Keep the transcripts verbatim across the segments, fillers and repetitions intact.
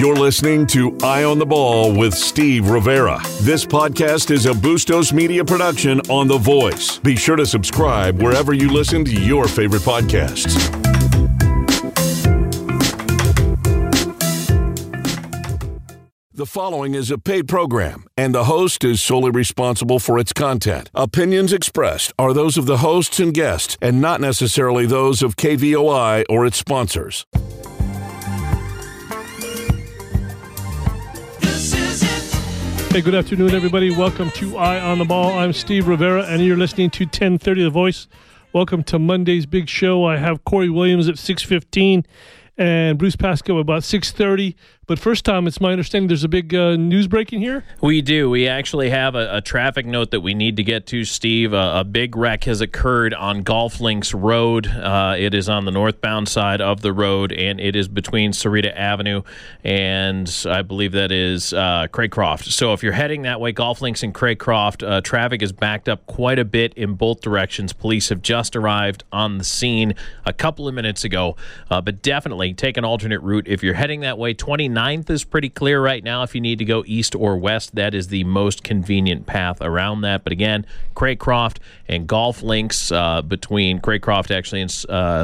You're listening to Eye on the Ball with Steve Rivera. This podcast is a Bustos Media production on The Voice. Be sure to subscribe wherever you listen to your favorite podcasts. The following is a paid program, and the host is solely responsible for its content. Opinions expressed are those of the hosts and guests, and not necessarily those of K V O I or its sponsors. Hey, good afternoon, everybody. Welcome to Eye on the Ball. I'm Steve Rivera, and you're listening to ten thirty The Voice. Welcome to Monday's big show. I have Corey Williams at six fifteen and Bruce Pascoe about six thirty. But first time, it's my understanding there's a big uh, news breaking here. We do. We actually have a, a traffic note that we need to get to, Steve. A, a big wreck has occurred on Golf Links Road. Uh, it is on the northbound side of the road, and it is between Sarita Avenue and I believe that is uh, Craycroft. So if you're heading that way, Golf Links and Craycroft, uh, traffic is backed up quite a bit in both directions. Police have just arrived on the scene a couple of minutes ago, uh, but definitely take an alternate route. If you're heading that way, twenty-ninth is pretty clear right now. If you need to go east or west, that is the most convenient path around that. But again, Craycroft and Golf Links uh, between Craycroft actually and uh,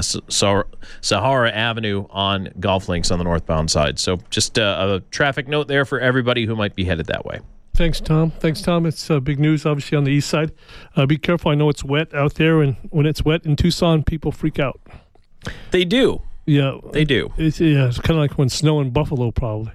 Sahara Avenue on Golf Links on the northbound side. So just uh, a traffic note there for everybody who might be headed that way. Thanks, Tom. Thanks, Tom. It's uh, big news, obviously, on the east side. Uh, be careful. I know it's wet out there, and when it's wet in Tucson, people freak out. They do. Yeah, they do. It's, yeah, it's kind of like when snow in Buffalo, probably.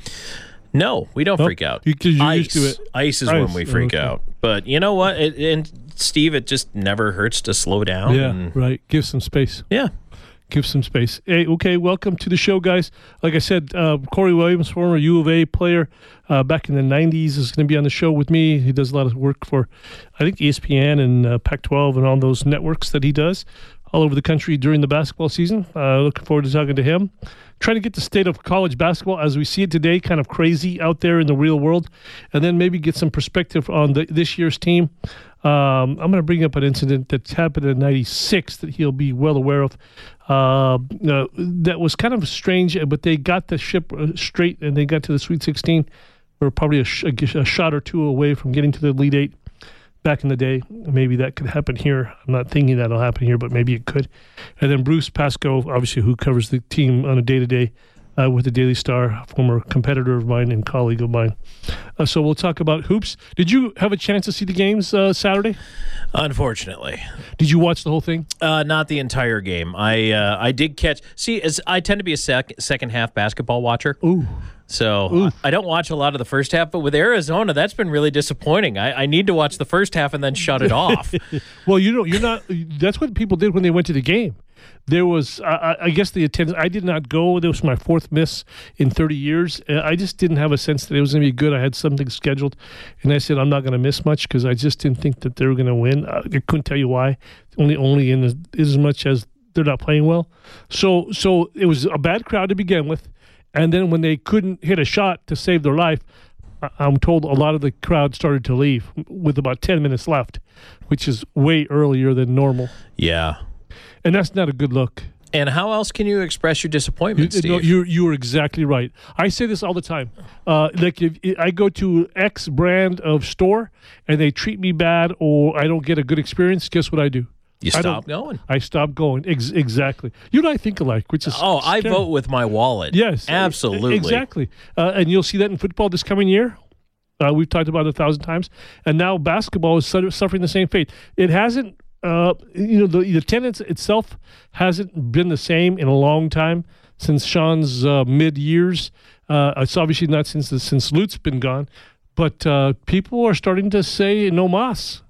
No, we don't nope. freak out. Because you're Ice. used to it. Ice is Ice. when we freak oh, okay. out. But you know what? It, and Steve, it just never hurts to slow down. Yeah, and, right. Give some space. Yeah. Give some space. Hey, okay, welcome to the show, guys. Like I said, uh, Corey Williams, former U of A player uh, back in the nineties, is going to be on the show with me. He does a lot of work for, I think, E S P N and uh, Pac twelve and all those networks that he does all over the country during the basketball season. Uh, looking forward to talking to him. Trying to get the state of college basketball as we see it today, kind of crazy out there in the real world, and then maybe get some perspective on the, this year's team. Um, I'm going to bring up an incident that's happened in ninety-six that he'll be well aware of. Uh, uh, that was kind of strange, but they got the ship straight, and they got to the Sweet sixteen. We're probably a, sh- a shot or two away from getting to the Elite Eight. Back in the day, maybe that could happen here. I'm not thinking that'll happen here, but maybe it could. And then Bruce Pascoe, obviously, who covers the team on a day-to-day uh, with the Daily Star, former competitor of mine and colleague of mine. Uh, so we'll talk about hoops. Did you have a chance to see the games uh, Saturday? Unfortunately. Did you watch the whole thing? Uh, not the entire game. I uh, I did catch. See, as I tend to be a sec- second half basketball watcher. Ooh. So Ooh. I don't watch a lot of the first half, but with Arizona, that's been really disappointing. I, I need to watch the first half and then shut it off. Well, you know, you're not. That's what people did when they went to the game. There was, I, I guess, the attendance. I did not go. This was my fourth miss in thirty years. I just didn't have a sense that it was going to be good. I had something scheduled, and I said I'm not going to miss much because I just didn't think that they were going to win. I couldn't tell you why. Only, only in as, as much as they're not playing well. So, so it was a bad crowd to begin with. And then when they couldn't hit a shot to save their life, I'm told a lot of the crowd started to leave with about ten minutes left, which is way earlier than normal. Yeah. And that's not a good look. And how else can you express your disappointment, you, Steve? No, you're, you're exactly right. I say this all the time. Uh, like if I go to X brand of store and they treat me bad or I don't get a good experience, guess what I do? You stop going. I stop going. Ex- exactly. You and I think alike, which is oh, scary. I vote with my wallet. Yes, absolutely, exactly. Uh, and you'll see that in football this coming year. Uh, we've talked about it a thousand times, and now basketball is suffering the same fate. It hasn't, uh, you know, the, the attendance itself hasn't been the same in a long time since Sean's uh, mid years. Uh, it's obviously not since the, since Lute's been gone, but uh, people are starting to say no mas,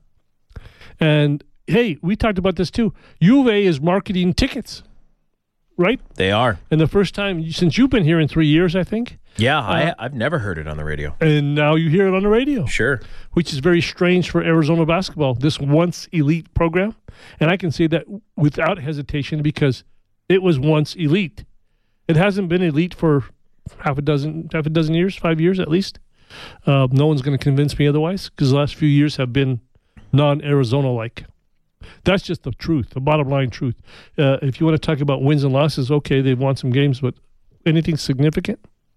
and. Hey, we talked about this too. U of A is marketing tickets, right? They are. And the first time since you've been here in three years, I think. Yeah, uh, I, I've never heard it on the radio. And now you hear it on the radio. Sure. Which is very strange for Arizona basketball, this once elite program. And I can say that without hesitation because it was once elite. It hasn't been elite for half a dozen, half a dozen years, five years at least. Uh, no one's going to convince me otherwise because the last few years have been non-Arizona-like. That's just the truth, the bottom line truth. Uh, if you want to talk about wins and losses, okay, they've won some games, but anything significant?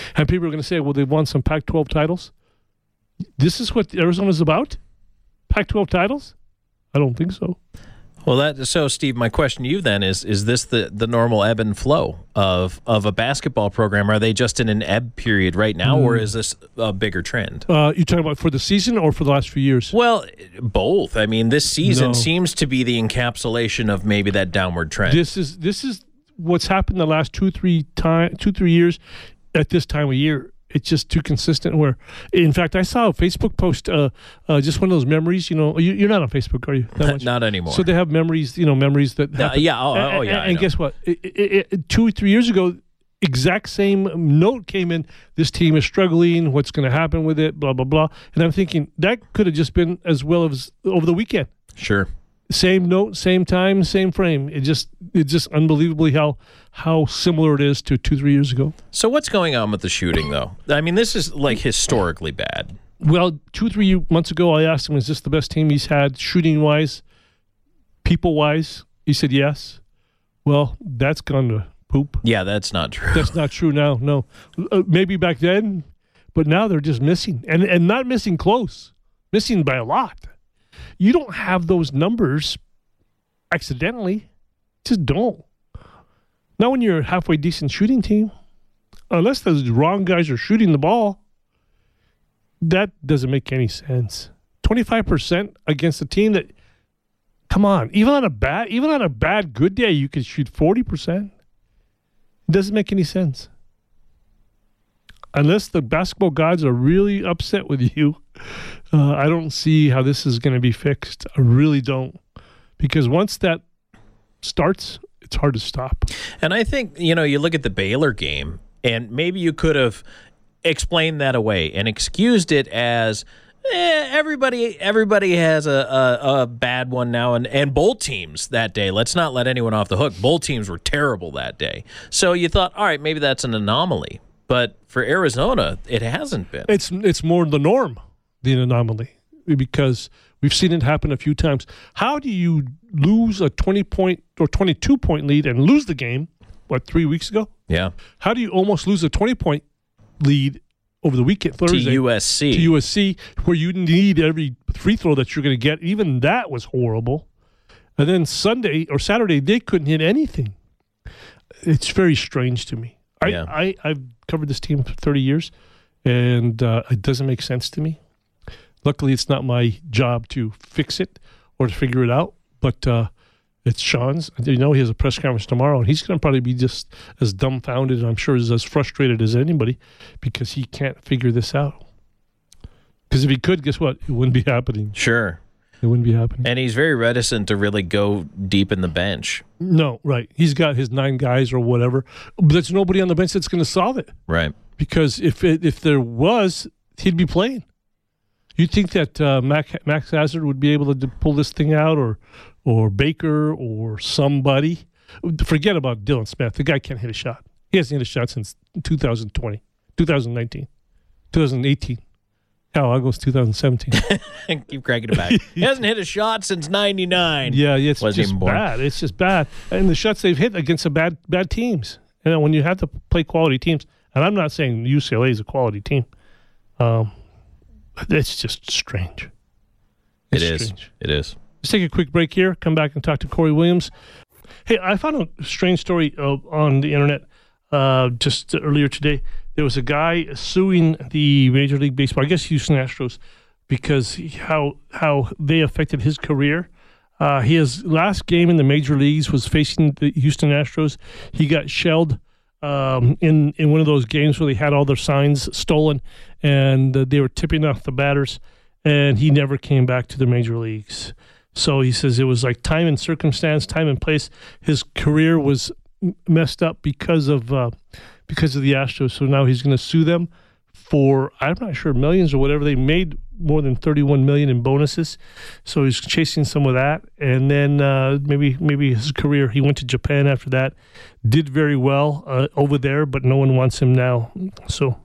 And people are going to say, well, they've won some Pac twelve titles. This is what Arizona's about? Pac twelve titles? I don't think so. Well, that so Steve, my question to you then is: Is this the, the normal ebb and flow of of a basketball program? Are they just in an ebb period right now, mm. or is this a bigger trend? Uh, you talking about for the season or for the last few years? Well, both. I mean, this season No. seems to be the encapsulation of maybe that downward trend. This is this is what's happened the last two three time two three years at this time of year. It's just too consistent. Where, in fact, I saw a Facebook post, uh, uh, just one of those memories. You know, you, you're not on Facebook, are you? That much? Not anymore. So they have memories. You know, memories that. Uh, yeah. Oh, and, oh yeah. And, and guess what? It, it, it, two or three years ago, exact same note came in. This team is struggling. What's going to happen with it? Blah blah blah. And I'm thinking that could have just been as well as over the weekend. Sure. Same note, same time, same frame. It just it's just unbelievably how how similar it is to two, three years ago. So what's going on with the shooting, though? I mean, this is like historically bad. Well, two, three months ago, I asked him, is this the best team he's had shooting-wise, people-wise? He said yes. Well, that's gone to poop. Yeah, that's not true. That's not true now, no. Uh, maybe back then, but now they're just missing. And, and not missing close, missing by a lot. You don't have those numbers accidentally. Just don't. Not when you're a halfway decent shooting team. Unless those wrong guys are shooting the ball. That doesn't make any sense. twenty-five percent against a team that, come on, even on a bad, even on a bad good day, you could shoot forty percent. It doesn't make any sense. Unless the basketball gods are really upset with you, uh, I don't see how this is going to be fixed. I really don't. Because once that starts, it's hard to stop. And I think, you know, you look at the Baylor game, and maybe you could have explained that away and excused it as eh, everybody everybody has a, a, a bad one now, and, and bowl teams that day. Let's not let anyone off the hook. Bowl teams were terrible that day. So you thought, all right, maybe that's an anomaly. But for Arizona, it hasn't been. It's it's more the norm than an anomaly, because we've seen it happen a few times. How do you lose a twenty-point or twenty-two-point lead and lose the game, what, three weeks ago? Yeah. How do you almost lose a twenty-point lead over the weekend, Thursday? To U S C. To U S C, where you need every free throw that you're going to get. Even that was horrible. And then Sunday or Saturday, they couldn't hit anything. It's very strange to me. I, Yeah. I, I've covered this team for thirty years, and uh, it doesn't make sense to me. Luckily, it's not my job to fix it or to figure it out, but uh, it's Sean's. You know, he has a press conference tomorrow, and he's going to probably be just as dumbfounded, and I'm sure is as frustrated as anybody, because he can't figure this out. Because if he could, guess what? It wouldn't be happening. Sure. It wouldn't be happening. And he's very reticent to really go deep in the bench. No, right. He's got his nine guys or whatever, but there's nobody on the bench that's going to solve it. Right. Because if it, if there was, he'd be playing. You'd think that uh, Mac, Max Hazard would be able to pull this thing out, or or Baker or somebody. Forget about Dylan Smith. The guy can't hit a shot. He hasn't hit a shot since two thousand twenty, two thousand nineteen, two thousand eighteen. Hell, I'll go with two thousand seventeen. Keep cracking it back. He hasn't hit a shot since ninety-nine. Yeah, it's Wasn't just even born. bad. It's just bad. And the shots they've hit against the bad bad teams. You know, when you have to play quality teams, and I'm not saying U C L A is a quality team, um, it's just strange. It It's is. strange. It is. Let's take a quick break here. Come back and talk to Corey Williams. Hey, I found a strange story uh, on the internet uh, just earlier today. There was a guy suing the Major League Baseball, I guess Houston Astros, because he, how how they affected his career. Uh, his last game in the major leagues was facing the Houston Astros. He got shelled um, in in one of those games where they had all their signs stolen, and uh, they were tipping off the batters, and he never came back to the major leagues. So he says it was like time and circumstance, time and place. His career was m- messed up because of uh, because of the Astros. So now he's going to sue them for, I'm not sure, millions or whatever. They made more than thirty-one million dollars in bonuses. So he's chasing some of that. And then uh, maybe maybe his career, he went to Japan after that, did very well uh, over there, but no one wants him now. So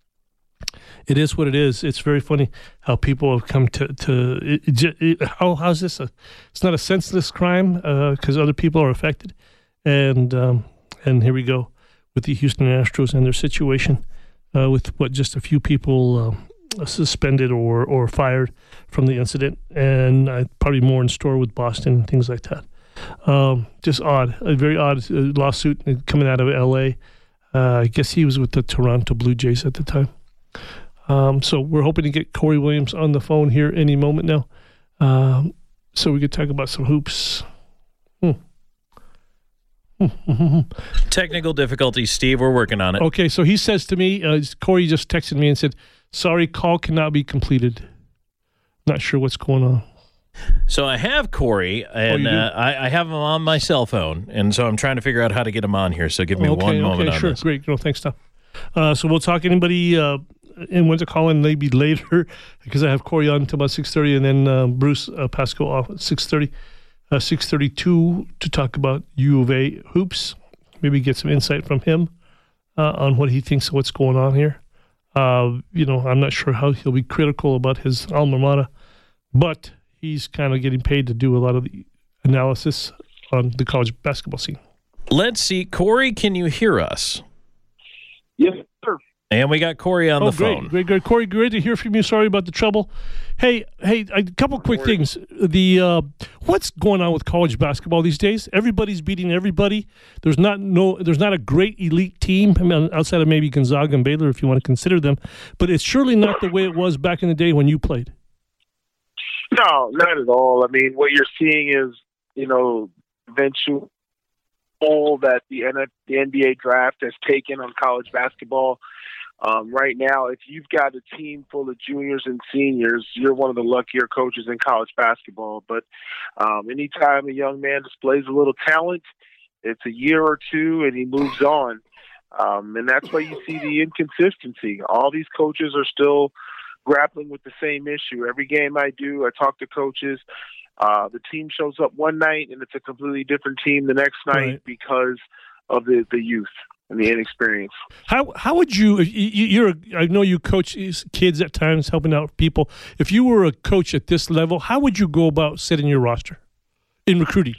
it is what it is. It's very funny how people have come to, to it, it, it, how how's this? A, it's not a senseless crime because uh, other people are affected. And um, and here we go with the Houston Astros and their situation. uh, with what just a few people uh, suspended or or fired from the incident, and uh, probably more in store with Boston and things like that. Um, just odd, a very odd uh, lawsuit coming out of L A. Uh, I guess he was with the Toronto Blue Jays at the time. Um, so we're hoping to get Corey Williams on the phone here any moment now, um, so we could talk about some hoops. Hmm. Technical difficulties, Steve. We're working on it. Okay, so he says to me, uh, Corey just texted me and said, sorry, call cannot be completed. Not sure what's going on. So I have Corey, and oh, uh, I, I have him on my cell phone, and so I'm trying to figure out how to get him on here. So give me okay, one moment okay, on sure. this. Great. No, thanks, Tom. Uh, so we'll talk anybody uh, and when to call in maybe later because I have Corey on until about six thirty, and then uh, Bruce uh, Pasco off at six thirty, uh, six thirty-two to talk about U of A hoops. Maybe get some insight from him uh, on what he thinks of what's going on here. Uh, you know, I'm not sure how he'll be critical about his alma mater, but he's kind of getting paid to do a lot of the analysis on the college basketball scene. Let's see. Corey, can you hear us? Yes, sir. And we got Corey on oh, the great, phone. Great, great. Corey, great to hear from you. Sorry about the trouble. Hey, hey, a couple quick things. The uh, what's going on with college basketball these days? Everybody's beating everybody. There's not no. There's not a great elite team I mean, outside of maybe Gonzaga and Baylor, if you want to consider them. But it's surely not the way it was back in the day when you played. No, not at all. I mean, what you're seeing is, you know, eventually all that the N the N B A draft has taken on college basketball. Um, right now, if you've got a team full of juniors and seniors, you're one of the luckier coaches in college basketball. But um, anytime a young man displays a little talent, it's a year or two and he moves on. Um, and that's why you see the inconsistency. All these coaches are still grappling with the same issue. Every game I do, I talk to coaches. Uh, the team shows up one night and it's a completely different team the next night right. because of the, the youth and the inexperience. How how would you, you're, I know you coach kids at times, helping out people. If you were a coach at this level, how would you go about setting your roster in recruiting?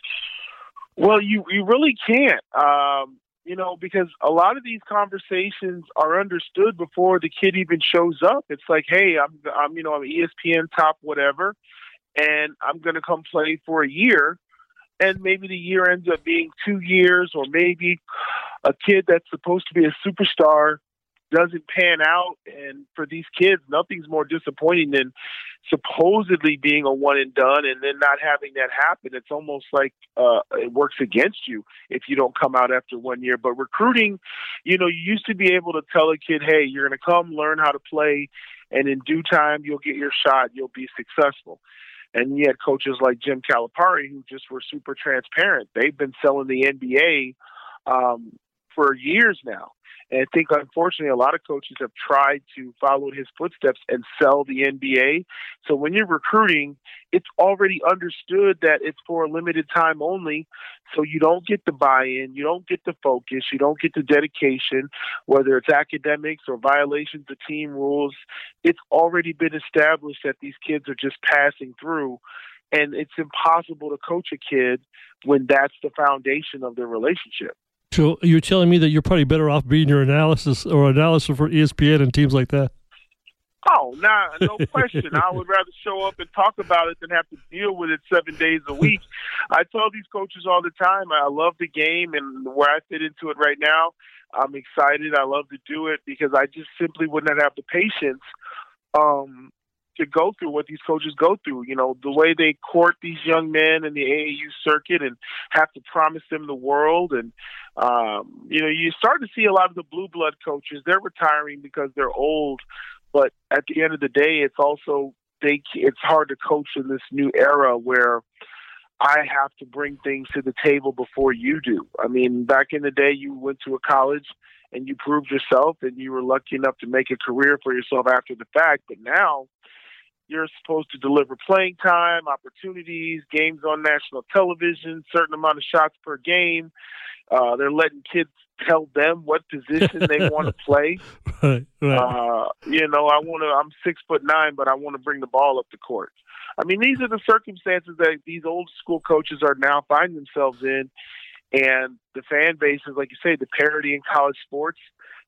Well, you, you really can't. Um, You know, because a lot of these conversations are understood before the kid even shows up. It's like, hey, I'm, I'm, you know, I'm E S P N top whatever, and I'm going to come play for a year, and maybe the year ends up being two years, or maybe a kid that's supposed to be a superstar doesn't pan out. And for these kids, nothing's more disappointing than supposedly being a one and done and then not having that happen. It's almost like uh, it works against you if you don't come out after one year. But recruiting, you know, you used to be able to tell a kid, hey, you're going to come learn how to play, and in due time, you'll get your shot. You'll be successful. And you had coaches like Jim Calipari who just were super transparent. They've been selling the N B A um, for years now. And I think, unfortunately, a lot of coaches have tried to follow his footsteps and sell the N B A. So when you're recruiting, it's already understood that it's for a limited time only. So you don't get the buy-in, you don't get the focus, you don't get the dedication, whether it's academics or violations of team rules. It's already been established that these kids are just passing through. And it's impossible to coach a kid when that's the foundation of their relationship. So you're telling me that you're probably better off being your analysis or analysis for E S P N and teams like that? Oh, nah, no question. I would rather show up and talk about it than have to deal with it seven days a week. I tell these coaches all the time, I love the game, and where I fit into it right now, I'm excited. I love to do it because I just simply would not have the patience um, to go through what these coaches go through. You know, the way they court these young men in the A A U circuit and have to promise them the world. And, um, you know, you start to see a lot of the blue blood coaches, they're retiring because they're old. But at the end of the day, it's also, they, it's hard to coach in this new era where I have to bring things to the table before you do. I mean, back in the day, you went to a college and you proved yourself and you were lucky enough to make a career for yourself after the fact. But now you're supposed to deliver playing time, opportunities, games on national television, certain amount of shots per game. Uh, they're letting kids tell them what position they want to play. Right, right. Uh, you know, I want to. I'm six foot nine, but I want to bring the ball up the court. I mean, these are the circumstances that these old school coaches are now finding themselves in, and the fan bases, like you say, the parity in college sports.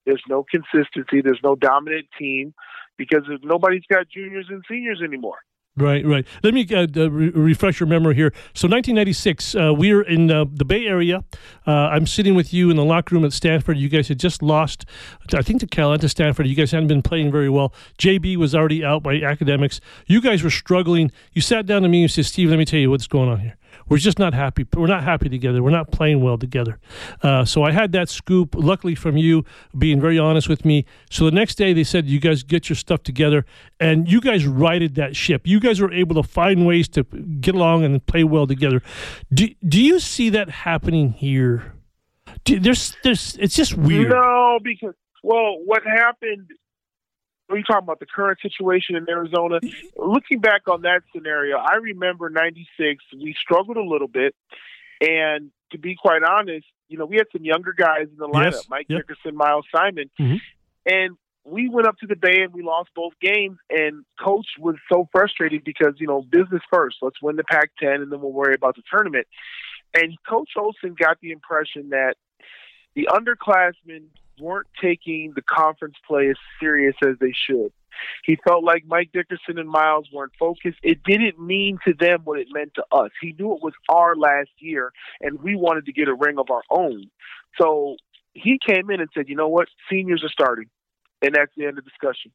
There's no consistency. There's no dominant team because nobody's got juniors and seniors anymore. Right, right. Let me uh, uh, re- refresh your memory here. So nineteen ninety-six, uh, we're in uh, the Bay Area. Uh, I'm sitting with you in the locker room at Stanford. You guys had just lost, I think, to Cal and to Stanford. You guys hadn't been playing very well. J B was already out by academics. You guys were struggling. You sat down to me and said, Steve, let me tell you what's going on here. We're just not happy. We're not happy together. We're not playing well together. Uh, so I had that scoop, luckily from you, being very honest with me. So the next day they said, you guys get your stuff together. And you guys righted that ship. You guys were able to find ways to get along and play well together. Do, do you see that happening here? Do, there's, there's, it's just weird. No, because, well, what happened... Are you talking about the current situation in Arizona? Looking back on that scenario, I remember ninety-six, we struggled a little bit. And to be quite honest, you know, we had some younger guys in the lineup, yes. Mike yep. Dickerson, Miles Simon. Mm-hmm. And we went up to the Bay and we lost both games. And Coach was so frustrated because, you know, business first. Let's win the Pac ten and then we'll worry about the tournament. And Coach Olson got the impression that the underclassmen weren't taking the conference play as serious as they should. He felt like Mike Dickerson and Miles weren't focused. It didn't mean to them what it meant to us. He knew it was our last year, and we wanted to get a ring of our own. So he came in and said, you know what, seniors are starting, and that's the end of discussion.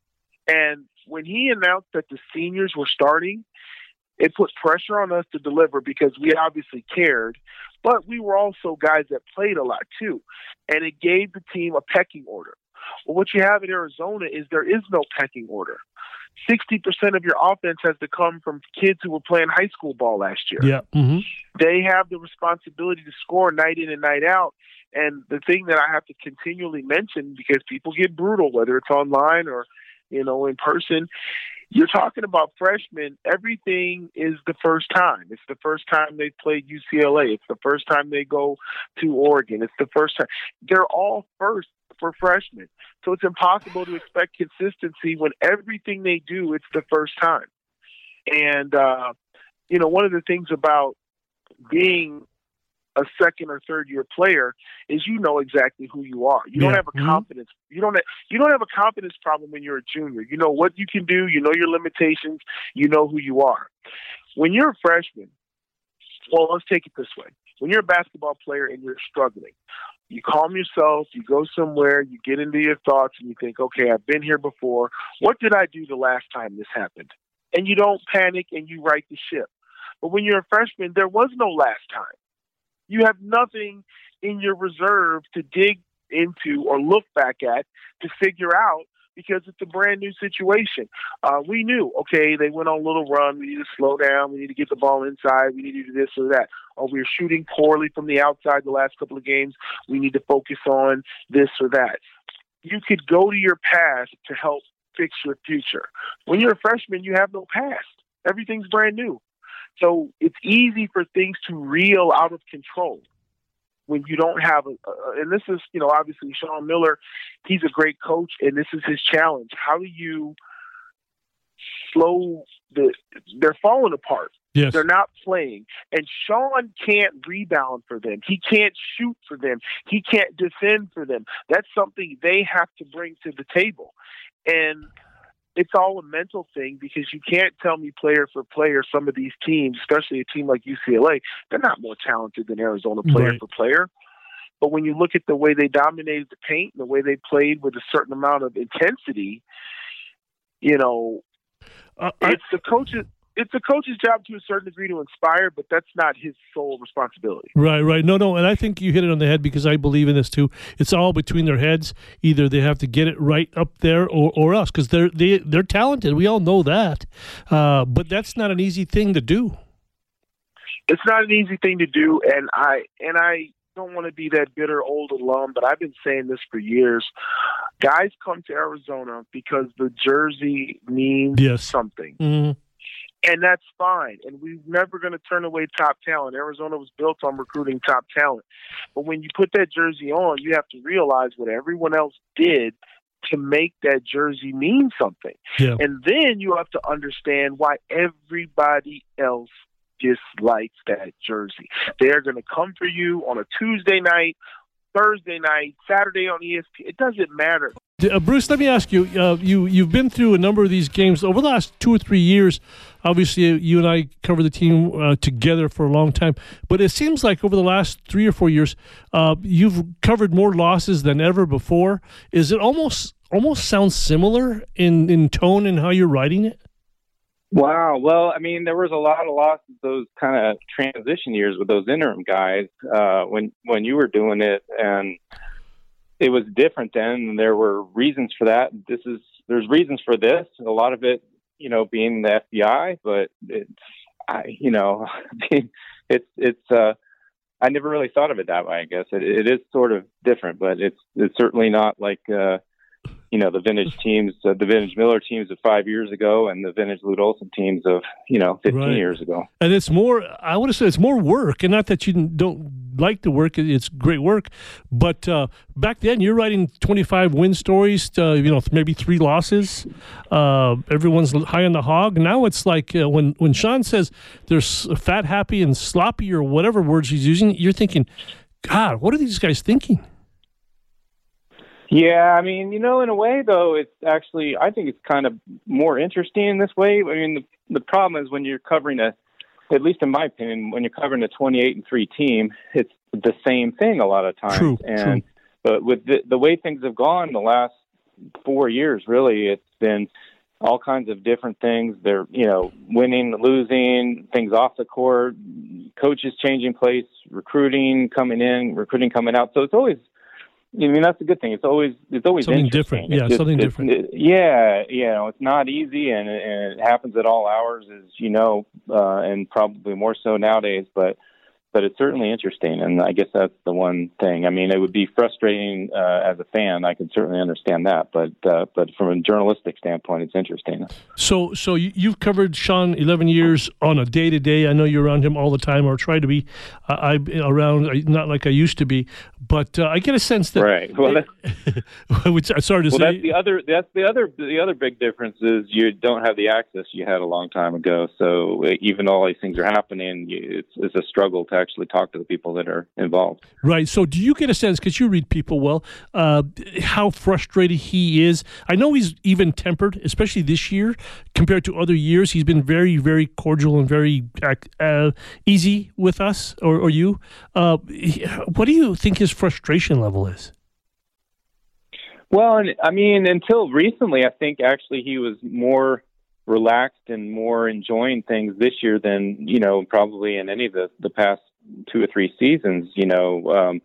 And when he announced that the seniors were starting, it put pressure on us to deliver because we obviously cared, but we were also guys that played a lot too. And it gave the team a pecking order. Well, what you have in Arizona is there is no pecking order. sixty percent of your offense has to come from kids who were playing high school ball last year. Yeah. Mm-hmm. They have the responsibility to score night in and night out. And the thing that I have to continually mention, because people get brutal, whether it's online or, you know, in person, you're talking about freshmen. Everything is the first time. It's the first time they played U C L A. It's the first time they go to Oregon. It's the first time. They're all first for freshmen. So it's impossible to expect consistency when everything they do, it's the first time. And, uh, you know, one of the things about being a second or third year player is you know exactly who you are. You yeah. don't have a mm-hmm. confidence. You don't have, you don't have a confidence problem when you're a junior. You know what you can do. You know your limitations. You know who you are. When you're a freshman, well, let's take it this way. When you're a basketball player and you're struggling, you calm yourself, you go somewhere, you get into your thoughts and you think, okay, I've been here before. What did I do the last time this happened? And you don't panic and you right the ship. But when you're a freshman, there was no last time. You have nothing in your reserve to dig into or look back at to figure out because it's a brand new situation. Uh, we knew, okay, they went on a little run. We need to slow down. We need to get the ball inside. We need to do this or that. Or we were shooting poorly from the outside the last couple of games. We need to focus on this or that. You could go to your past to help fix your future. When you're a freshman, you have no past. Everything's brand new. So it's easy for things to reel out of control when you don't have a, uh, and this is, you know, obviously Sean Miller, he's a great coach, and this is his challenge. How do you slow the, they're falling apart. Yes. They're not playing. And Sean can't rebound for them. He can't shoot for them. He can't defend for them. That's something they have to bring to the table. And it's all a mental thing because you can't tell me player for player, some of these teams, especially a team like U C L A, they're not more talented than Arizona player right. for player. But when you look at the way they dominated the paint and the way they played with a certain amount of intensity, you know, uh, it's I, the coach's it's the coach's job to a certain degree to inspire, but that's not his sole responsibility. Right, right. No, no, and I think you hit it on the head because I believe in this too. It's all between their heads. Either they have to get it right up there or, or us because they're, they, they're talented. We all know that. Uh, but that's not an easy thing to do. It's not an easy thing to do, and I and I don't want to be that bitter old alum, but I've been saying this for years. Guys come to Arizona because the jersey means yes. something. Mm-hmm. And that's fine. And we're never going to turn away top talent. Arizona was built on recruiting top talent. But when you put that jersey on, you have to realize what everyone else did to make that jersey mean something. Yeah. And then you have to understand why everybody else dislikes that jersey. They're going to come for you on a Tuesday night, Thursday night, Saturday on E S P N. It doesn't matter. Uh, Bruce, let me ask you, uh, you, you've been through a number of these games over the last two or three years. Obviously, you and I covered the team uh, together for a long time, but it seems like over the last three or four years, uh, you've covered more losses than ever before. Is it almost almost sounds similar in, in tone and how you're writing it? Wow. Well, I mean, there was a lot of losses those kind of transition years with those interim guys uh, when when you were doing it, and it was different then. And there were reasons for that. This is there's reasons for this. A lot of it, you know, being the F B I, but it's I, you know, it's it's. Uh, I never really thought of it that way. I guess it, it is sort of different, but it's it's certainly not like. Uh, you know, the vintage teams, uh, the vintage Miller teams of five years ago and the vintage Lute Olson teams of, you know, fifteen right. years ago. And it's more, I would have said it's more work, and not that you don't like the work, it's great work, but uh, back then you're writing twenty-five win stories, to, you know, maybe three losses. Uh, everyone's high on the hog. Now it's like uh, when, when Sean says there's fat, happy, and sloppy or whatever words he's using, you're thinking, God, what are these guys thinking? Yeah, I mean, you know, in a way, though, it's actually, I think it's kind of more interesting in this way. I mean, the, the problem is when you're covering a, at least in my opinion, when you're covering a twenty-eight and three team, it's the same thing a lot of times. True, and true. But with the, the way things have gone the last four years, really, it's been all kinds of different things. They're, you know, winning, losing, things off the court, coaches changing place, recruiting coming in, recruiting coming out. So it's always, I mean, that's a good thing. It's always it's always something different. Yeah, just, something different. It, yeah, you know, it's not easy, and, and it happens at all hours, as you know, uh, and probably more so nowadays. But but it's certainly interesting, and I guess that's the one thing. I mean, it would be frustrating uh, as a fan. I can certainly understand that, but uh, but from a journalistic standpoint, it's interesting. So so you, you've covered Sean eleven years on a day to day. I know you're around him all the time, or try to be. Uh, I around not like I used to be, but uh, I get a sense that right. Well, it, which I'm sorry to well, say. That's the other. That's the other. The other big difference is you don't have the access you had a long time ago. So even though all these things are happening, you, it's, it's a struggle to actually talk to the people that are involved. Right. So do you get a sense, because you read people well, uh, how frustrated he is? I know he's even-tempered, especially this year, compared to other years. He's been very, very cordial and very uh, easy with us, or, or you. Uh, what do you think his frustration level is? Well, and I mean, until recently, I think actually he was more relaxed and more enjoying things this year than, you know, probably in any of the, the past two or three seasons, you know, um,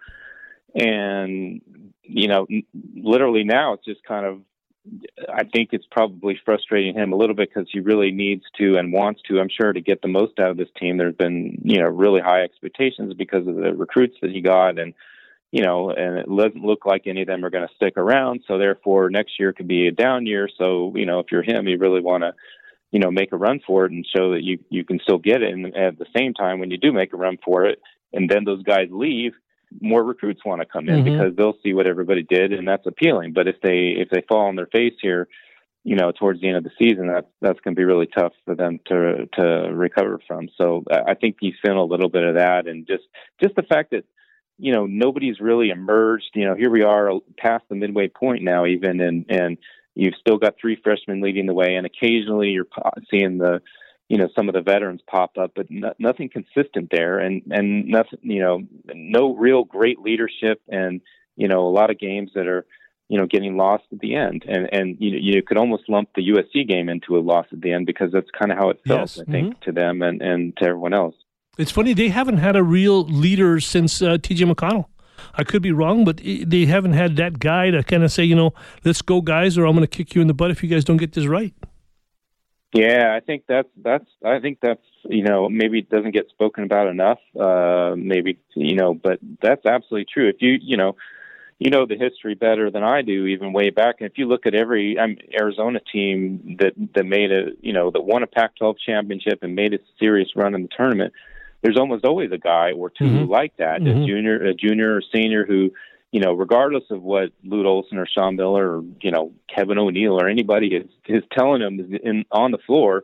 and, you know, n- literally now it's just kind of, I think it's probably frustrating him a little bit because he really needs to and wants to, I'm sure, to get the most out of this team. There's been, you know, really high expectations because of the recruits that he got, and, you know, and it doesn't look like any of them are going to stick around. So therefore next year could be a down year. So, you know, if you're him, you really want to, you know, make a run for it and show that you, you can still get it. And at the same time, when you do make a run for it and then those guys leave, more recruits want to come in mm-hmm. because they'll see what everybody did, and that's appealing. But if they, if they fall on their face here, you know, towards the end of the season, that's, that's going to be really tough for them to, to recover from. So I think he's feeling a little bit of that. And just, just the fact that, you know, nobody's really emerged. You know, here we are past the midway point now, even, and, and you've still got three freshmen leading the way, and occasionally you're seeing the, you know, some of the veterans pop up, but no, nothing consistent there, and, and nothing, you know, no real great leadership, and, you know, a lot of games that are, you know, getting lost at the end. And, and you, you could almost lump the U S C game into a loss at the end because that's kind of how it felt, yes. I think, mm-hmm. to them and, and to everyone else. It's funny, they haven't had a real leader since uh, T J McConnell. I could be wrong, but they haven't had that guy to kind of say, you know, let's go, guys, or I'm going to kick you in the butt if you guys don't get this right. Yeah, I think that's that's. I think that's you know maybe it doesn't get spoken about enough. Uh, maybe you know, but that's absolutely true. If you you know, you know the history better than I do, even way back. And if you look at every um, Arizona team that that made a you know that won a Pac twelve championship and made a serious run in the tournament, there's almost always a guy or two mm-hmm. like that, mm-hmm. a junior, a junior or senior who, you know, regardless of what Lute Olson or Sean Miller or, you know, Kevin O'Neill or anybody is, is telling them in, on the floor,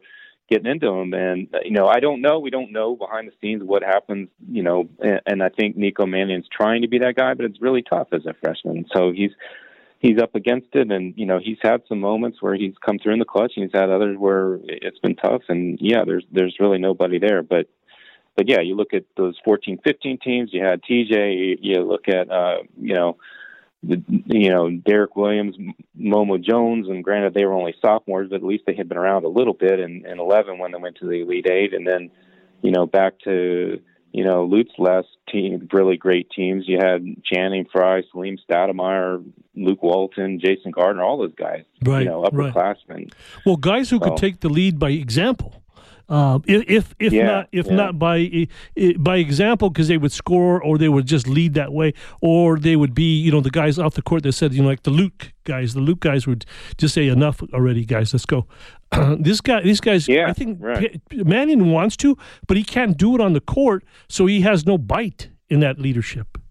getting into him. And, you know, I don't know. We don't know behind the scenes what happens, you know, and, and I think Nico Mannion's trying to be that guy, but it's really tough as a freshman. So he's he's up against it, and, you know, he's had some moments where he's come through in the clutch, and he's had others where it's been tough. And, yeah, there's there's really nobody there. But, but yeah, you look at those fourteen, fifteen teams. You had T J. You, you look at, uh, you know, The, you know, Derek Williams, Momo Jones, and granted they were only sophomores, but at least they had been around a little bit in, in eleven when they went to the Elite Eight. And then, you know, back to, you know, Lute's last team, really great teams. You had Channing Frye, Salim Stoudemire, Luke Walton, Jason Gardner, all those guys, right, you know, upperclassmen. Right. Well, guys who so, could take the lead by example. Uh, if if, if yeah, not if yeah. not by by example, because they would score or they would just lead that way, or they would be, you know, the guys off the court that said, you know, like the Luke guys, the Luke guys would just say, enough already, guys, let's go. Uh, this guy, these guys, yeah, I think right. P- Mannion wants to, but he can't do it on the court, so he has no bite in that leadership.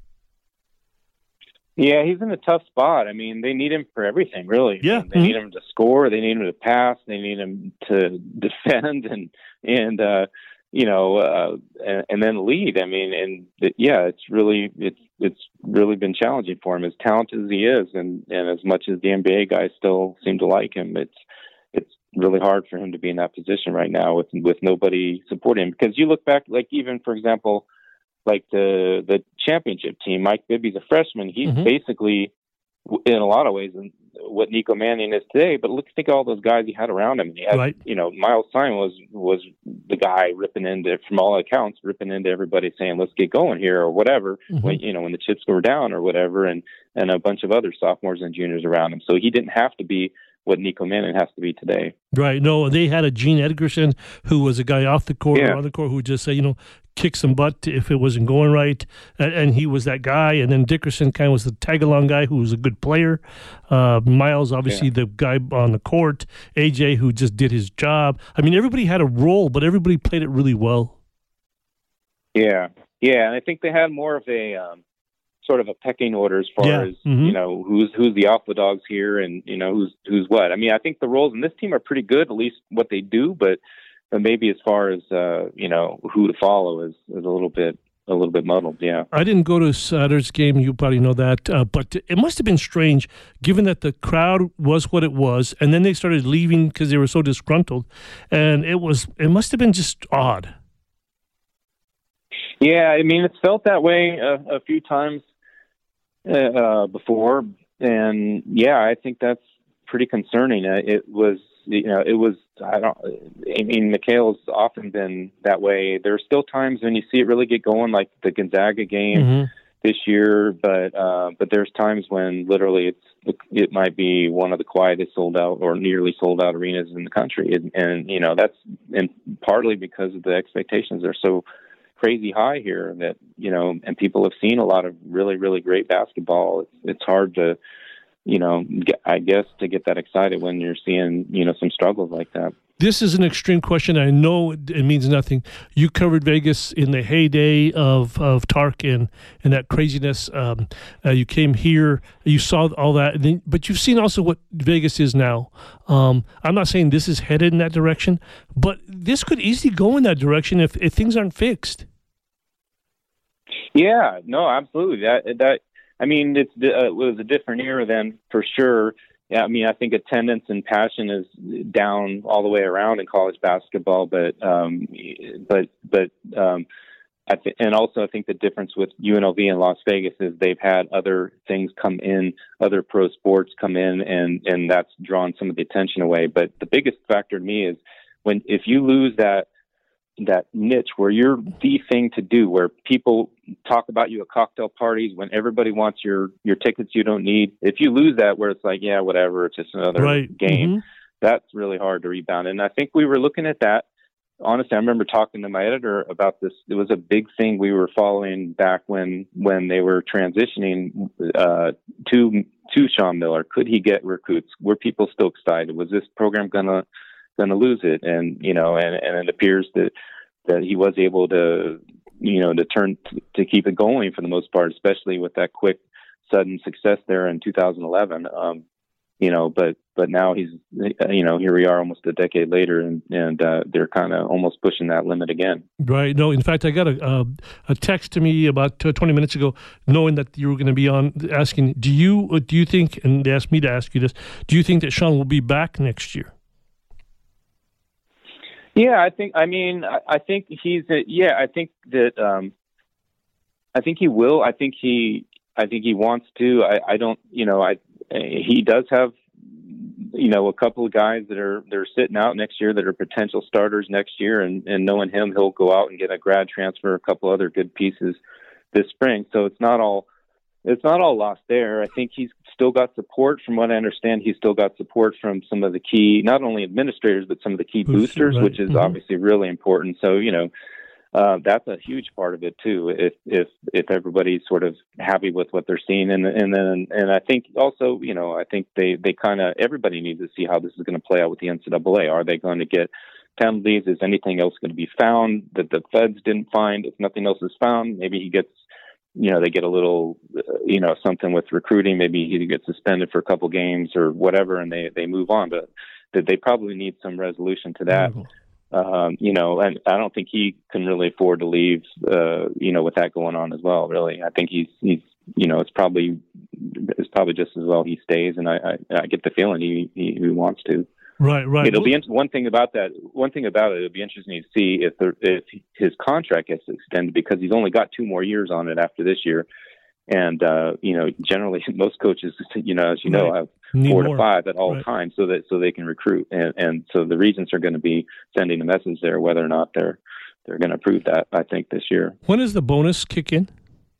Yeah, he's in a tough spot. I mean, they need him for everything, really. Yeah, I mean, they mm-hmm. need him to score. They need him to pass. They need him to defend and and uh, you know uh, and, and then lead. I mean, and it, yeah, it's really it's it's really been challenging for him, as talented as he is, and, and as much as the N B A guys still seem to like him. It's it's really hard for him to be in that position right now with with nobody supporting him. Because you look back, like even for example, like the the championship team, Mike Bibby's a freshman. He's mm-hmm. basically, in a lot of ways, what Nico Mannion is today. But look, think of all those guys he had around him. He had, right. you know, Miles Simon was was the guy ripping into, from all accounts, ripping into everybody, saying, "Let's get going here," or whatever. Mm-hmm. When you know when the chips were down or whatever, and and a bunch of other sophomores and juniors around him. So he didn't have to be what Nico Mannion has to be today. Right. No, they had a Gene Edgerson who was a guy off the court yeah. or on the court who would just say, you know, kick some butt if it wasn't going right. And, and he was that guy. And then Dickerson kind of was the tag-along guy who was a good player. Uh, Miles, obviously, yeah. the guy on the court. A J, who just did his job. I mean, everybody had a role, but everybody played it really well. Yeah. Yeah, and I think they had more of a um, sort of a pecking order as far yeah. as, mm-hmm. you know, who's who's the alpha dogs here and, you know, who's who's what. I mean, I think the roles in this team are pretty good, at least what they do, but, but maybe as far as, uh, you know, who to follow is, is a little bit a little bit muddled, yeah. I didn't go to Saturday's game, you probably know that, uh, but it must have been strange given that the crowd was what it was, and then they started leaving because they were so disgruntled, and it was it must have been just odd. Yeah, I mean, it's felt that way a, a few times uh, before, and yeah, I think that's pretty concerning. Uh, it was, you know, it was. I don't. I mean, Mikhail's often been that way. There are still times when you see it really get going, like the Gonzaga game mm-hmm. this year, but uh, but there's times when literally it's it might be one of the quietest sold out or nearly sold out arenas in the country, and, and you know that's and partly because of the expectations are so crazy high here that, you know, and people have seen a lot of really, really great basketball. It's, it's hard to, you know, get, I guess, to get that excited when you're seeing, you know, some struggles like that. This is an extreme question. I know it, it means nothing. You covered Vegas in the heyday of, of Tark and, and that craziness. Um, uh, you came here, you saw all that, and then, but you've seen also what Vegas is now. Um, I'm not saying this is headed in that direction, but this could easily go in that direction if, if things aren't fixed. Yeah, no, absolutely. That that I mean, it's uh, it was a different era then for sure. Yeah, I mean, I think attendance and passion is down all the way around in college basketball, but um, but but um, I th- and also I think the difference with U N L V and Las Vegas is they've had other things come in, other pro sports come in, and and that's drawn some of the attention away. But the biggest factor to me is when if you lose that that niche where you're the thing to do, where people talk about you at cocktail parties, when everybody wants your, your tickets you don't need. If you lose that, where it's like, yeah, whatever, it's just another right. game, mm-hmm. that's really hard to rebound. And I think we were looking at that. Honestly, I remember talking to my editor about this. It was a big thing we were following back when, when they were transitioning uh, to, to Sean Miller. Could he get recruits? Were people still excited? Was this program going to, going to lose it? And, you know, and, and it appears that, that he was able to, you know, to turn, to keep it going for the most part, especially with that quick, sudden success there in two thousand eleven. Um, you know, but but now he's, you know, here we are almost a decade later, and and uh, they're kind of almost pushing that limit again. Right. No, in fact, I got a uh, a text to me about twenty minutes ago, knowing that you were going to be on, asking, do you do you think, and they asked me to ask you this, do you think that Sean will be back next year? Yeah, I think. I mean, I, I think he's. A, yeah, I think that. Um, I think he will. I think he. I think he wants to. I, I don't. You know. I. He does have. You know, a couple of guys that are they're sitting out next year that are potential starters next year, and, and knowing him, he'll go out and get a grad transfer, a couple other good pieces this spring. So it's not all. It's not all lost there. I think he's still got support. From what I understand, he's still got support from some of the key, not only administrators, but some of the key boosters, right. which is mm-hmm. obviously really important. So, you know, uh, that's a huge part of it too. If if if everybody's sort of happy with what they're seeing, and and then and I think also, you know, I think they they kind of everybody needs to see how this is going to play out with the N C double A. Are they going to get penalties? Is anything else going to be found that the feds didn't find? If nothing else is found, maybe he gets. You know, they get a little, uh, you know, something with recruiting. Maybe he gets suspended for a couple games or whatever, and they, they move on. But that they probably need some resolution to that. Mm-hmm. Um, you know, and I don't think he can really afford to leave. Uh, you know, with that going on as well. Really, I think he's he's you know, it's probably it's probably just as well he stays. And I I, I get the feeling he, he he wants to. Right, right. It'll be one thing about that. One thing about it, it'll be interesting to see if the, if his contract gets extended, because he's only got two more years on it after this year. And uh, you know, generally most coaches, you know, as you right. know, have Need four more. to five at all right. times, so that so they can recruit. And, and so the Regents are going to be sending a message there, whether or not they're they're going to approve that. I think this year. When does the bonus kick in?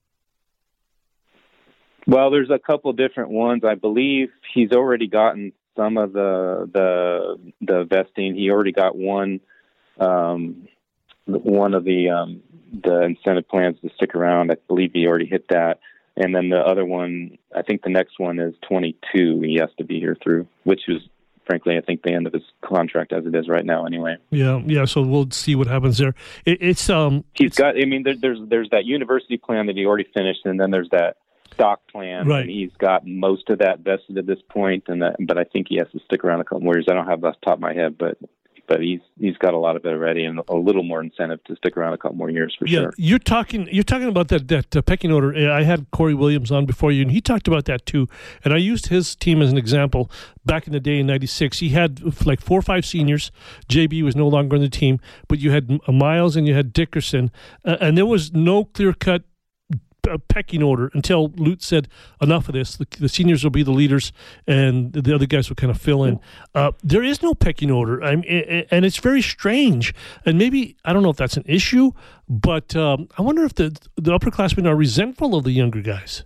Well, there's a couple different ones. I believe he's already gotten some of the the the vesting. He already got one um, one of the um, the incentive plans to stick around. I believe he already hit that. And then the other one, I think the next one is twenty-two. He has to be here through, which is frankly, I think the end of his contract as it is right now. Anyway. Yeah, yeah. So we'll see what happens there. It, it's um. He's it's, got. I mean, there, there's there's that university plan that he already finished, and then there's that stock plan, right. and he's got most of that vested at this point, and that, but I think he has to stick around a couple more years. I don't have that off the top of my head, but but he's he's got a lot of it already, and a little more incentive to stick around a couple more years for yeah, sure. You're talking you're talking about that that uh, pecking order. I had Corey Williams on before you, and he talked about that too. And I used his team as an example. Back in the day in ninety-six, he had like four or five seniors. J B was no longer on the team, but you had Miles and you had Dickerson, uh, and there was no clear cut a pecking order until Lutz said, enough of this. The, the seniors will be the leaders, and the other guys will kind of fill in. Uh, there is no pecking order, I mean, and it's very strange. And maybe, I don't know if that's an issue, but um, I wonder if the, the upperclassmen are resentful of the younger guys.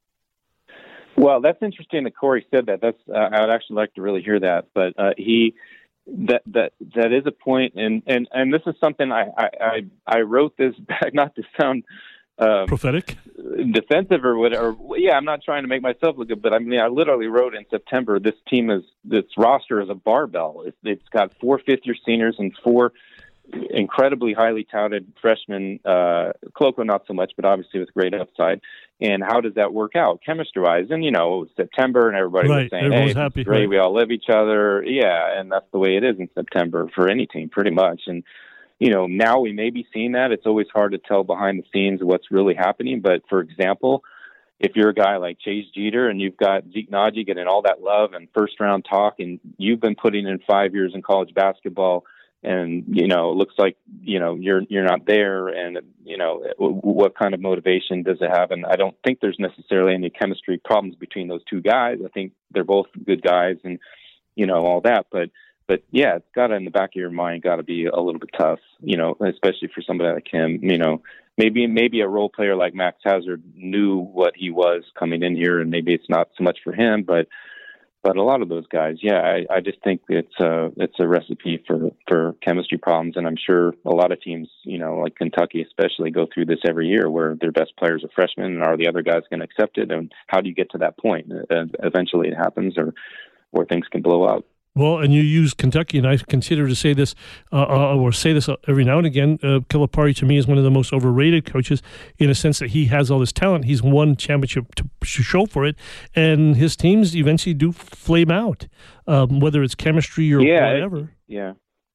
Well, that's interesting that Corey said that. That's uh, I would actually like to really hear that. But uh, he that that that is a point, and and, and this is something I, I, I, I wrote this back, not to sound Um, prophetic, defensive or whatever. Yeah, I'm not trying to make myself look good, but I mean, I literally wrote in September, this team is, this roster is a barbell. It's, it's got four fifth-year seniors and four incredibly highly touted freshmen, uh, Colloquial not so much, but obviously with great upside. And how does that work out chemistry-wise? And, you know, it was September and everybody right. was saying, Everyone's hey, happy, great, right. we all love each other. Yeah, and that's the way it is in September for any team, pretty much. And you know, now we may be seeing that. It's always hard to tell behind the scenes what's really happening. But, for example, if you're a guy like Chase Jeter and you've got Zeke Naji getting all that love and first-round talk, and you've been putting in five years in college basketball, and, you know, it looks like, you know, you're you're not there, and, you know, what kind of motivation does it have? And I don't think there's necessarily any chemistry problems between those two guys. I think they're both good guys and, you know, all that. But, But, yeah, it's got to, in the back of your mind, got to be a little bit tough, you know, especially for somebody like him. You know, maybe maybe a role player like Max Hazard knew what he was coming in here, and maybe it's not so much for him. But but a lot of those guys, yeah, I, I just think it's a, it's a recipe for, for chemistry problems. And I'm sure a lot of teams, you know, like Kentucky especially, go through this every year where their best players are freshmen, and are the other guys going to accept it? And how do you get to that point? Uh, eventually it happens, or or things can blow up. Well, and you use Kentucky, and I consider to say this, uh, uh, or say this every now and again. Uh, Calipari, to me, is one of the most overrated coaches in a sense that he has all this talent. He's won championship to show for it, and his teams eventually do flame out, um, whether it's chemistry or yeah, whatever. It, yeah.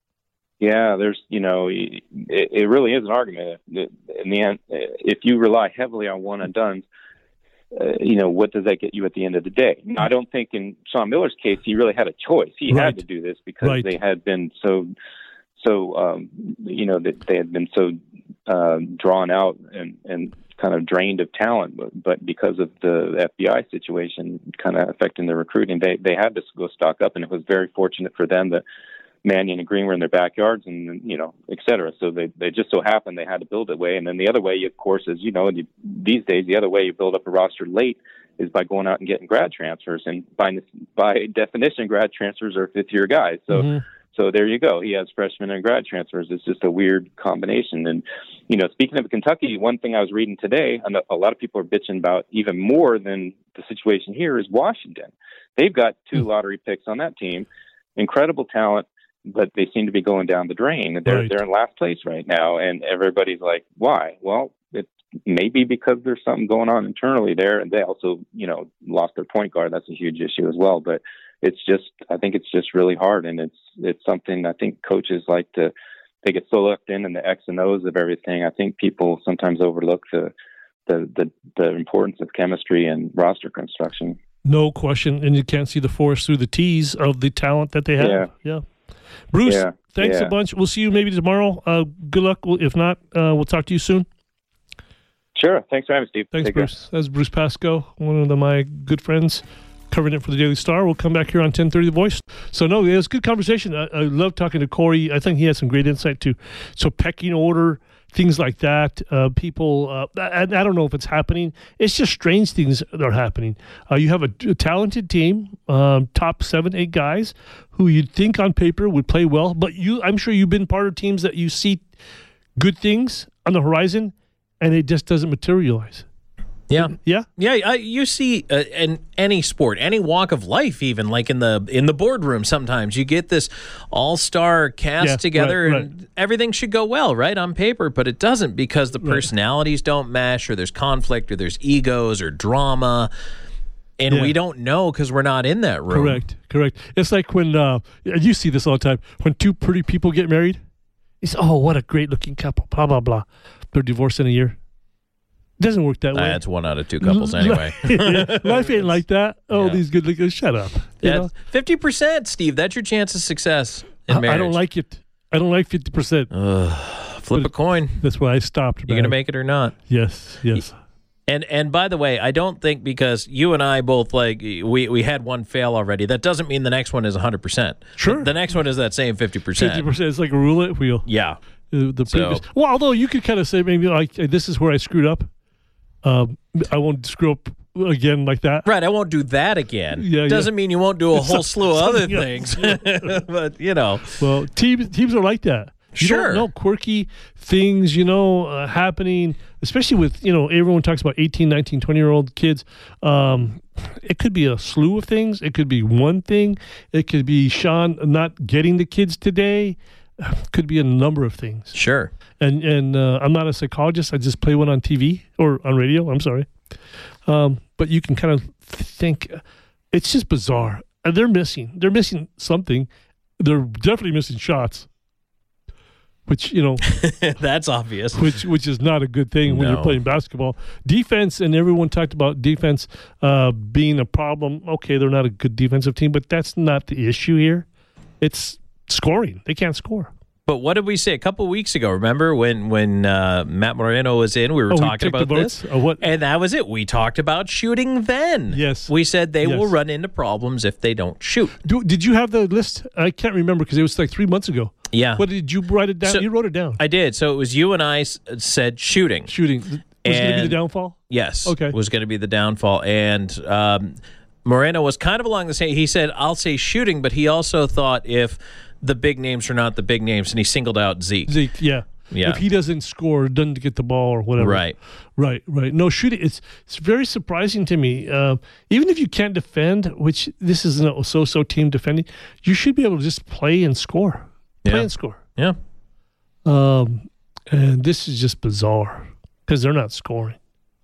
Yeah, there's, you know, it, it really is an argument. In the end, if you rely heavily on one and dones, Uh, you know, what does that get you at the end of the day? I don't think in Sean Miller's case he really had a choice. He right. had to do this because right. they had been so, so um, you know, that they had been so uh, drawn out and, and kind of drained of talent. But, but because of the F B I situation kind of affecting the recruiting, they they had to go stock up, and it was very fortunate for them that Mannion and Green were in their backyards, and you know, et cetera. So they, they just so happened they had to build it way. And then the other way, of course, is you know, these days the other way you build up a roster late is by going out and getting grad transfers. And by by definition, grad transfers are fifth year guys. So mm-hmm. so there you go. He has freshmen and grad transfers. It's just a weird combination. And you know, speaking of Kentucky, one thing I was reading today, and a lot of people are bitching about even more than the situation here, is Washington. They've got two mm-hmm. lottery picks on that team, incredible talent. But they seem to be going down the drain. They're right. they're in last place right now, and everybody's like, "Why?" Well, it may be because there's something going on internally there, and they also, you know, lost their point guard. That's a huge issue as well. But it's just, I think it's just really hard, and it's it's something I think coaches like to. They get so locked in in the X and O's of everything. I think people sometimes overlook the the the, the importance of chemistry and roster construction. No question, and you can't see the forest through the T's of the talent that they have. Yeah. yeah. Bruce, yeah, thanks yeah. a bunch. We'll see you maybe tomorrow. Uh, good luck. If not, uh, we'll talk to you soon. Sure. Thanks for having me, Steve. Thanks, Take Bruce. care. That's Bruce Pascoe, one of the, my good friends, covering it for the Daily Star. We'll come back here on ten thirty The Voice. So, no, it was a good conversation. I, I love talking to Corey. I think he had some great insight, too. So, pecking order, things like that. Uh, people, uh, I, I don't know if it's happening. It's just strange things that are happening. Uh, you have a, a talented team, um, top seven, eight guys who you'd think on paper would play well, but you, I'm sure you've been part of teams that you see good things on the horizon, and it just doesn't materialize. Yeah, yeah, yeah. I, you see, uh, in any sport, any walk of life, even like in the in the boardroom, sometimes you get this all-star cast yeah, together, right, and right. everything should go well, right, on paper, but it doesn't because the personalities right. don't mesh, or there's conflict, or there's egos, or drama, and yeah. we don't know because we're not in that room. Correct, correct. It's like when uh, you see this all the time when two pretty people get married. It's oh, what a great-looking couple. Blah blah blah. They're divorced in a year. It doesn't work that way. That's one out of two couples anyway. Life ain't like that. Oh, yeah. these good looking. Shut up. Yeah, fifty percent, Steve. That's your chance of success in I, marriage. I don't like it. I don't like fifty percent. Flip but a coin. That's why I stopped. You're going to make it or not? Yes, yes. And and by the way, I don't think because you and I both, like, we, we had one fail already, that doesn't mean the next one is one hundred percent. Sure. The, the next one is that same fifty percent. fifty percent. It's like a roulette wheel. Yeah. The, the previous. So, well, although you could kind of say maybe like this is where I screwed up. Um, I won't screw up again like that. Right, I won't do that again. Yeah, Doesn't yeah. mean you won't do a It's whole slew of other else. things. But, you know. Well, teams teams are like that. You Sure. don't know quirky things, you know, uh, happening, especially with, you know, everyone talks about eighteen, nineteen, twenty-year-old kids. Um, it could be a slew of things. It could be one thing. It could be Sean not getting the kids today. It could be a number of things. Sure. And and uh, I'm not a psychologist. I just play one on T V or on radio. I'm sorry. Um, but you can kind of think it's just bizarre. And they're missing. They're missing something. They're definitely missing shots, which, you know. That's obvious. Which which is not a good thing when No. you're playing basketball. Defense, and everyone talked about defense uh, being a problem. Okay, they're not a good defensive team, but that's not the issue here. It's scoring. They can't score. But what did we say a couple weeks ago? Remember when when uh, Matt Moreno was in? We were Oh, we talking took the about votes? this, Uh, what? and that was it. We talked about shooting. Then, Yes. we said they Yes. will run into problems if they don't shoot. Do, did you have the list? I can't remember because it was like three months ago. Yeah, What did you write it down? So- you wrote it down. I did. So it was you and I s- said shooting. Shooting was going to be the And- downfall. Yes. Okay. Was going to be the downfall. And um, Moreno was kind of along the same. He said, I'll say shooting, but he also thought if the big names are not the big names, and he singled out Zeke. Zeke, yeah. Yeah. If he doesn't score, doesn't get the ball or whatever. Right. Right, right. No, shooting, it's it's very surprising to me. Uh, even if you can't defend, which this is a so-so team defending, you should be able to just play and score. Play Yeah. and score. Yeah. Um, and this is just bizarre because they're not scoring.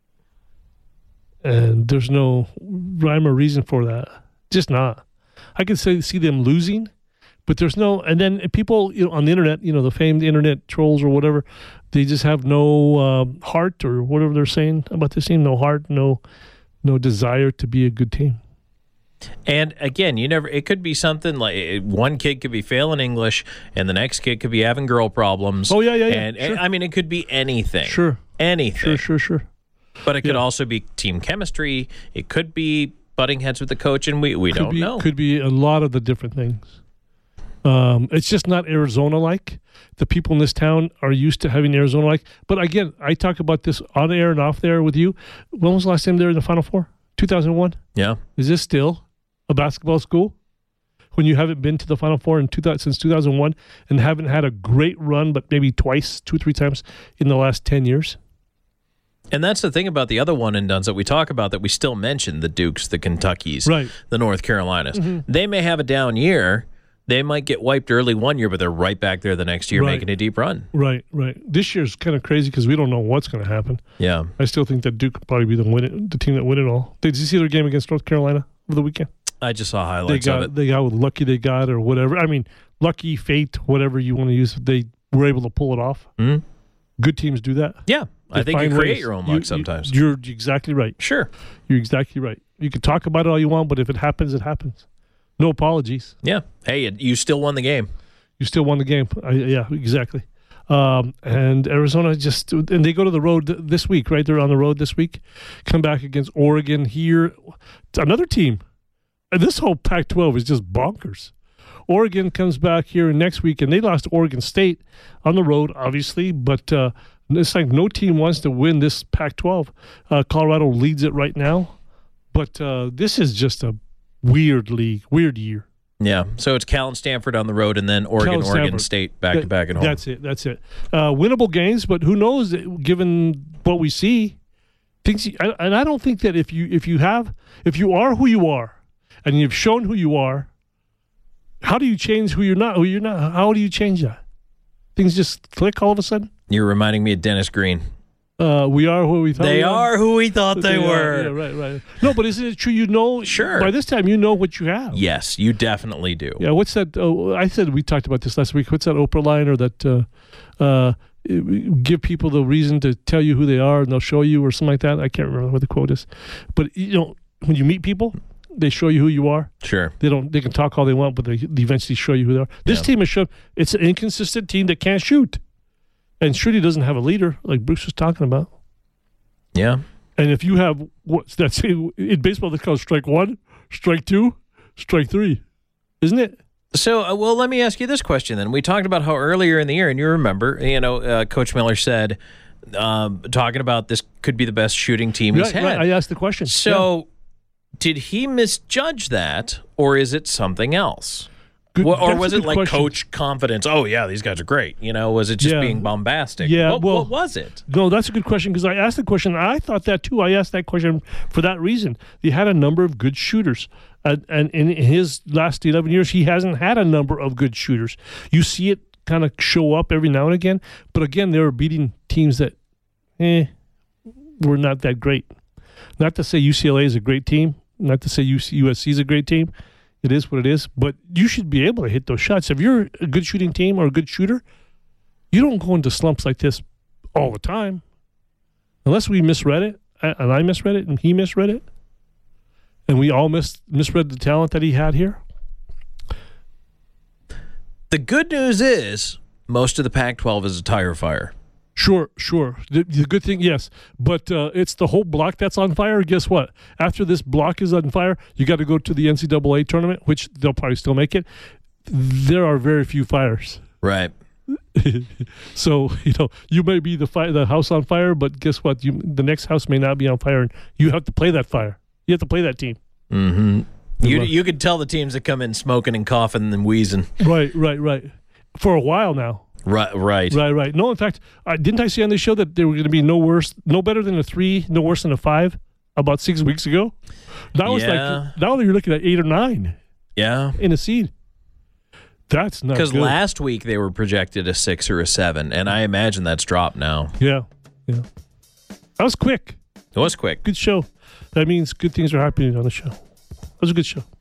And there's no rhyme or reason for that. Just not. I could say see them losing, but there's no. And then people, you know, on the internet, you know, the famed internet trolls or whatever, they just have no um, heart or whatever they're saying about this team. No heart, no, no desire to be a good team. And again, you never. It could be something like one kid could be failing English, and the next kid could be having girl problems. Oh yeah, yeah, yeah. And, sure. and I mean, it could be anything. Sure. Anything. Sure, sure, sure. But it could Yeah. also be team chemistry. It could be butting heads with the coach, and we, we Could don't be, know. Could be a lot of the different things. Um, it's just not Arizona-like. The people in this town are used to having Arizona-like. But again, I talk about this on air and off there with you. When was the last time they were in the Final Four? two thousand one? Yeah. Is this still a basketball school? When you haven't been to the Final Four in two thousand, since two thousand one and haven't had a great run, but maybe twice, two, three times in the last ten years? And that's the thing about the other one and dones that we talk about that we still mention, the Dukes, the Kentuckys, Right. the North Carolinas. Mm-hmm. They may have a down year. They might get wiped early one year, but they're right back there the next year Right. making a deep run. Right, right. This year's kind of crazy because we don't know what's going to happen. Yeah. I still think that Duke will probably be the win it, the team that win it all. Did you see their game against North Carolina over the weekend? I just saw They highlights got of it. they got with lucky they got or whatever. I mean, lucky, fate, whatever you want to use. They were able to pull it off. Mhm. Good teams do that. Yeah. I They think you find create ways. your own You- luck you- sometimes. You're exactly right. Sure. You're exactly right. You can talk about it all you want, but if it happens, it happens. No apologies. Yeah. Hey, you- you still won the game. You still won the game. I, yeah, exactly. Um, and Arizona just, and they go to the road th- this week, right? They're on the road this week. Come back against Oregon here. Another team. And this whole Pac twelve is just bonkers. Oregon comes back here next week, and they lost to Oregon State on the road, obviously, but uh, it's like no team wants to win this Pac twelve. Uh, Colorado leads it right now, but uh, this is just a weird league, weird year. Yeah. So it's Cal and Stanford on the road, and then Oregon, Cal and Oregon Stanford. State back to back at home. That's it. That's it. Uh, winnable games, but who knows? Given what we see, things. And I don't think that if you if you have if you are who you are, and you've shown who you are, how do you change who you're not? Who you're not? How do you change that? Things just click all of a sudden. You're reminding me of Dennis Green. Uh, we are who we thought. They we are who we thought they are. were. Yeah, right, right. No, but isn't it true? You know, Sure. By this time, you know what you have. Yes, you definitely do. Yeah, what's that? Oh, I said we talked about this last week. What's that Oprah line or that uh, uh, give people the reason to tell you who they are and they'll show you or something like that? I can't remember what the quote is. But, you know, when you meet people, they show you who you are. Sure. They don't. They can talk all they want, but they, they eventually show you who they are. This Yeah. team has shown it's an inconsistent team that can't shoot. And Shruti doesn't have a leader like Bruce was talking about. Yeah. And if you have what's that's in baseball they call strike one, strike two, strike three, isn't it? So, uh, well, let me ask you this question then. We talked about how earlier in the year, and you remember, you know, uh, Coach Miller said, um, talking about this could be the best shooting team he's Right, had. right. I asked the question. So, did he misjudge that, or is it something else? Good- Wha- or that's was a it good like question. coach confidence? Oh, yeah, these guys are great. You know, was it just Yeah. being bombastic? Yeah, What, well- what was it? No, that's a good question because I asked the question. And I thought that too. I asked that question for that reason. He had a number of good shooters, uh, and in his last eleven years, he hasn't had a number of good shooters. You see it kind of show up every now and again, but again, they were beating teams that, eh, were not that great. Not to say U C L A is a great team. Not to say U S C is a great team. It is what it is. But you should be able to hit those shots. If you're a good shooting team or a good shooter, you don't go into slumps like this all the time. Unless we misread it, and I misread it, and he misread it, and we all mis- misread the talent that he had here. The good news is most of the Pac twelve is a tire fire. Sure, sure. The, the good thing, yes. But uh, it's the whole block that's on fire. Guess what? After this block is on fire, you got to go to the N C double A tournament, which they'll probably still make it. There are very few fires. Right. So, you know, you may be the fi- the house on fire, but guess what? You the next house may not be on fire, and you have to play that fire. You have to play that team. Mm-hmm. You, luck. you could tell the teams that come in smoking and coughing and wheezing. Right, right, right. For a while now. Right, right, right, right. No, in fact, uh, didn't I say on the show that they were going to be no worse, no better than a three, no worse than a five about six weeks ago? That was Yeah. like, now you're looking at eight or nine Yeah. in a seed. That's not Because good. last week they were projected a six or a seven, and I imagine that's dropped now. Yeah, yeah. That was quick. It was quick. Good show. That means good things are happening on the show. That was a good show.